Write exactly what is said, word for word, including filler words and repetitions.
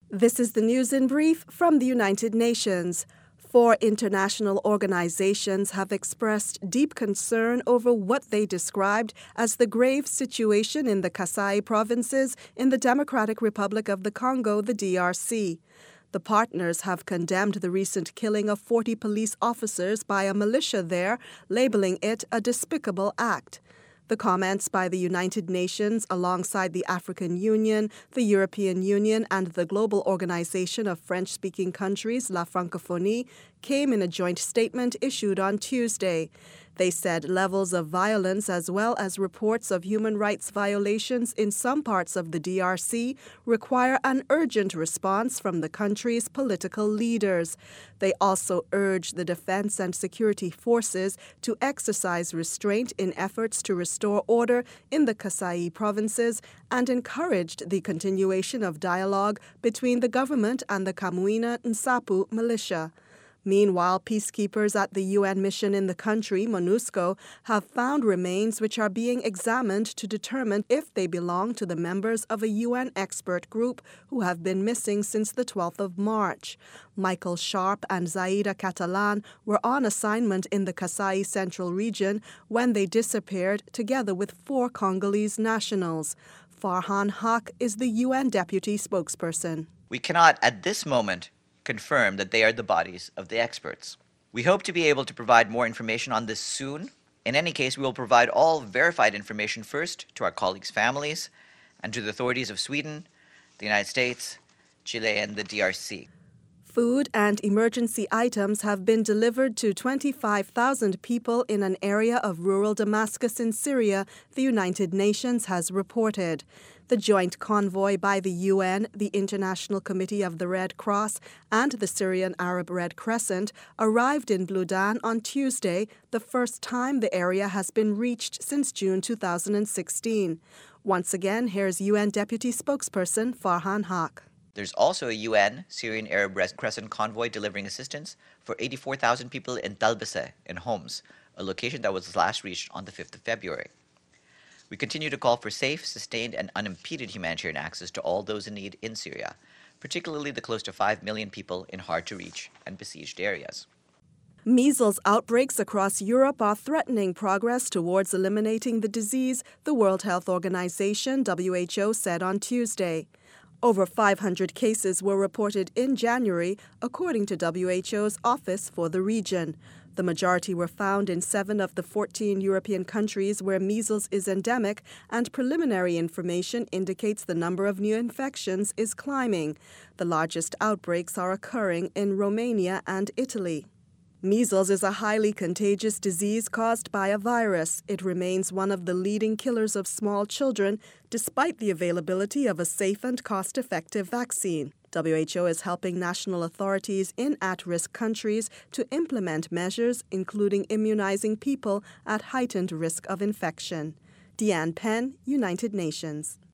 This is the news in brief from the United Nations. Four international organizations have expressed deep concern over what they described as the grave situation in the Kasai provinces in the Democratic Republic of the Congo, the D R C. The partners have condemned the recent killing of forty police officers by a militia there, labeling it a despicable act. The comments by the United Nations, alongside the African Union, the European Union, and the Global Organization of French-Speaking Countries, La Francophonie, came in a joint statement issued on Tuesday. They said levels of violence as well as reports of human rights violations in some parts of the D R C require an urgent response from the country's political leaders. They also urged the defense and security forces to exercise restraint in efforts to restore order in the Kasai provinces and encouraged the continuation of dialogue between the government and the Kamwina Nsapu militia. Meanwhile, peacekeepers at the U N mission in the country, MONUSCO, have found remains which are being examined to determine if they belong to the members of a U N expert group who have been missing since the twelfth of March. Michael Sharp and Zaida Catalan were on assignment in the Kasai Central region when they disappeared together with four Congolese nationals. Farhan Haq is the U N deputy spokesperson. We cannot, at this moment, confirm that they are the bodies of the experts. We hope to be able to provide more information on this soon. In any case, we will provide all verified information first to our colleagues' families and to the authorities of Sweden, the United States, Chile, and the D R C. Food and emergency items have been delivered to twenty-five thousand people in an area of rural Damascus in Syria, the United Nations has reported. The joint convoy by the U N, the International Committee of the Red Cross, and the Syrian Arab Red Crescent arrived in Bludan on Tuesday, the first time the area has been reached since June two thousand sixteen. Once again, here's U N Deputy Spokesperson Farhan Haq. There's also a U N Syrian Arab Red Crescent convoy delivering assistance for eighty-four thousand people in Talbese in Homs, a location that was last reached on the fifth of February. We continue to call for safe, sustained, and unimpeded humanitarian access to all those in need in Syria, particularly the close to five million people in hard-to-reach and besieged areas. Measles outbreaks across Europe are threatening progress towards eliminating the disease, the World Health Organization, W H O, said on Tuesday. Over five hundred cases were reported in January, according to W H O's Office for the region. The majority were found in seven of the fourteen European countries where measles is endemic, and preliminary information indicates the number of new infections is climbing. The largest outbreaks are occurring in Romania and Italy. Measles is a highly contagious disease caused by a virus. It remains one of the leading killers of small children, despite the availability of a safe and cost-effective vaccine. W H O is helping national authorities in at-risk countries to implement measures, including immunizing people at heightened risk of infection. Deanne Penn, United Nations.